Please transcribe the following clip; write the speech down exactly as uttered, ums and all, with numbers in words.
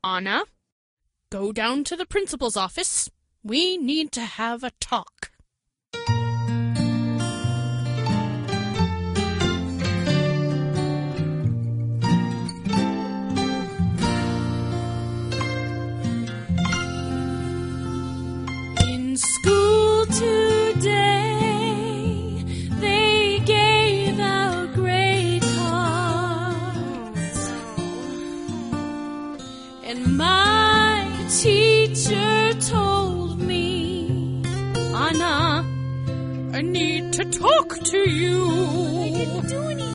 Anna, go down to the principal's office. We need to have a talk. In school today, they gave out grade cards, and my teacher told me, Anna, I need to talk to you.